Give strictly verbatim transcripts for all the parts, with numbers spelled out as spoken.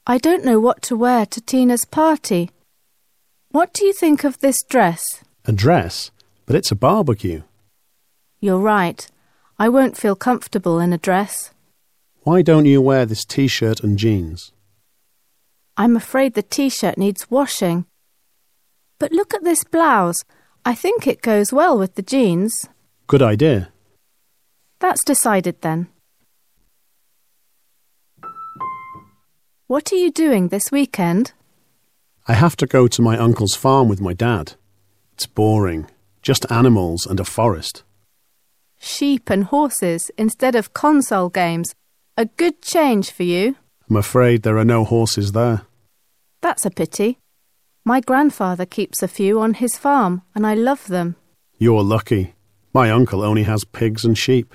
I don't know what to wear to Tina's party. What do you think of this dress? A dress? But it's a barbecue. You're right. I won't feel comfortable in a dress. Why don't you wear this t-shirt and jeans? I'm afraid the t-shirt needs washing. But look at this blouse. I think it goes well with the jeans. Good idea. That's decided then. What are you doing this weekend? I have to go to my uncle's farm with my dad. It's boring. Just animals and a forest. Sheep and horses instead of console games. A good change for you. I'm afraid there are no horses there. That's a pity. My grandfather keeps a few on his farm, and I love them. You're lucky. My uncle only has pigs and sheep.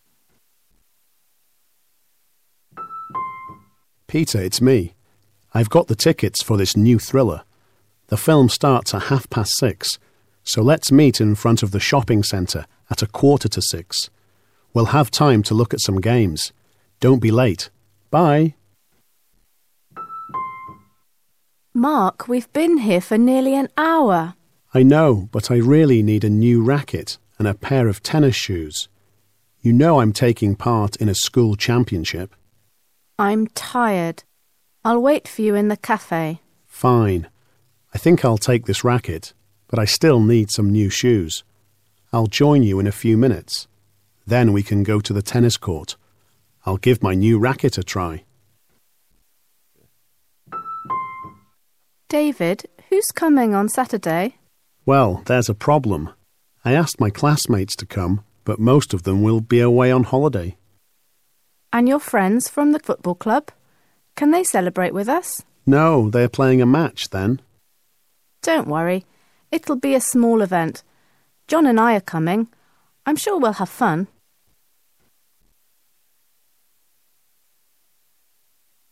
Peter, it's me. I've got the tickets for this new thriller. The film starts at half past six, so let's meet in front of the shopping centre at a quarter to six. We'll have time to look at some games. Don't be late. Bye. Mark, we've been here for nearly an hour. I know, but I really need a new racket and a pair of tennis shoes. You know I'm taking part in a school championship. I'm tired. I'll wait for you in the cafe. Fine. I think I'll take this racket, but I still need some new shoes. I'll join you in a few minutes. Then we can go to the tennis court. I'll give my new racket a try. David, who's coming on Saturday? Well, there's a problem. I asked my classmates to come, but most of them will be away on holiday. And your friends from the football club? Can they celebrate with us? No, they're playing a match then. Don't worry. It'll be a small event. John and I are coming. I'm sure we'll have fun.